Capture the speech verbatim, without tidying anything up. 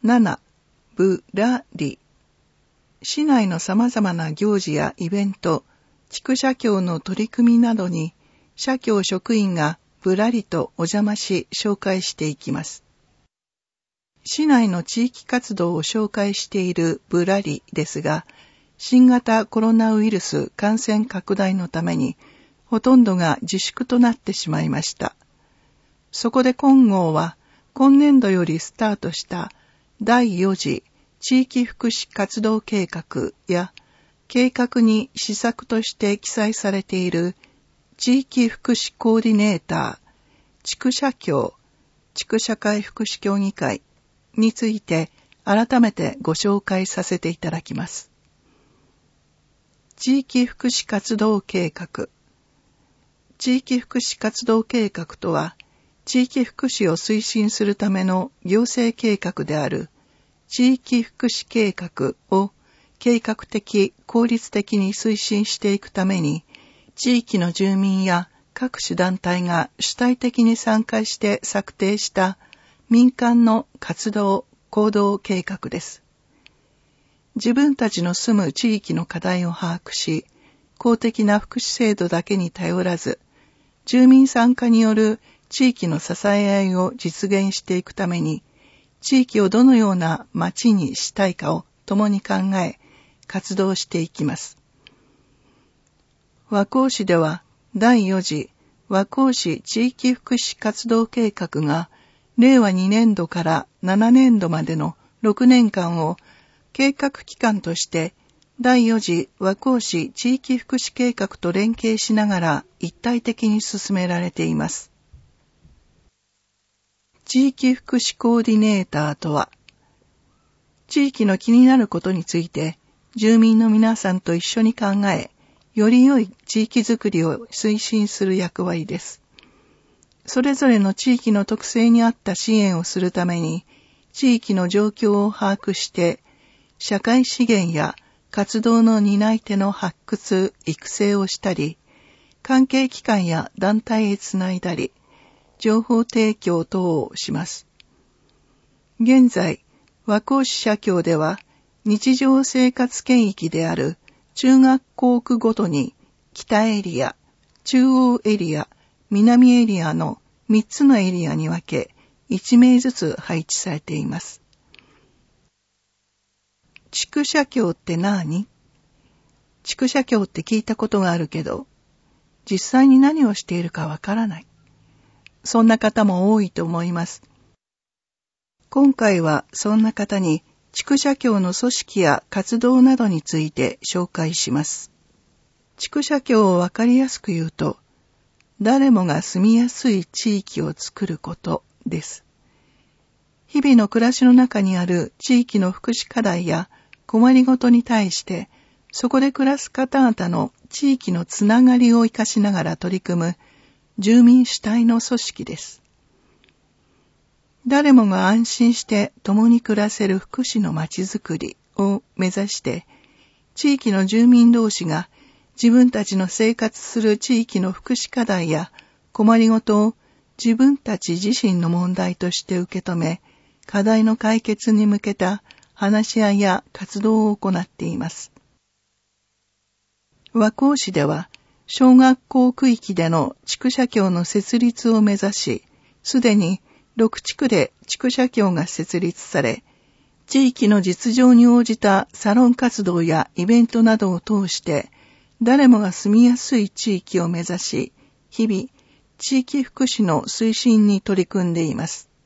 なな、ぶらり。市内の様々な行事やイベント、地区社協の取り組みなどに、社協職員がぶらりとお邪魔し紹介していきます。市内の地域活動を紹介しているぶらりですが、新型コロナウイルス感染拡大のために、ほとんどが自粛となってしまいました。そこで金剛は、今年度よりスタートしただいよ次地域福祉活動計画や、計画に施策として記載されている地域福祉コーディネーター、地区社協、地区社会福祉協議会について改めてご紹介させていただきます。地域福祉活動計画。地域福祉活動計画とは、地域福祉を推進するための行政計画である地域福祉計画を計画的、効率的に推進していくために、地域の住民や各種団体が主体的に参加して策定した民間の活動・行動計画です。自分たちの住む地域の課題を把握し、公的な福祉制度だけに頼らず、住民参加による地域の支え合いを実現していくために、地域をどのような町にしたいかを共に考え、活動していきます。和光市では、だいよ次和光市地域福祉活動計画が、れいわにねんどからななねんどまでのろくねんかんを、計画期間として、だいよ次和光市地域福祉計画と連携しながら一体的に進められています。地域福祉コーディネーターとは、地域の気になることについて、住民の皆さんと一緒に考え、より良い地域づくりを推進する役割です。それぞれの地域の特性に合った支援をするために、地域の状況を把握して、社会資源や活動の担い手の発掘・育成をしたり、関係機関や団体へつないだり、情報提供等をします。現在、和光市社協では、日常生活圏域である中学校区ごとに北エリア、中央エリア、南エリアのみっつのエリアに分け、いちめいずつ配置されています。地区社協って何？地区社協って聞いたことがあるけど、実際に何をしているかわからない。そんな方も多いと思います。今回はそんな方に地区社協の組織や活動などについて紹介します。地区社協をわかりやすく言うと、誰もが住みやすい地域を作ることです。日々の暮らしの中にある地域の福祉課題や困りごとに対して、そこで暮らす方々の地域のつながりを生かしながら取り組む住民主体の組織です。誰もが安心して共に暮らせる福祉のまちづくりを目指して、地域の住民同士が自分たちの生活する地域の福祉課題や困りごとを自分たち自身の問題として受け止め、課題の解決に向けた話し合いや活動を行っています。和光市では、小学校区域での地区社協の設立を目指し、すでにろく地区で地区社協が設立され、地域の実情に応じたサロン活動やイベントなどを通して、誰もが住みやすい地域を目指し、日々、地域福祉の推進に取り組んでいます。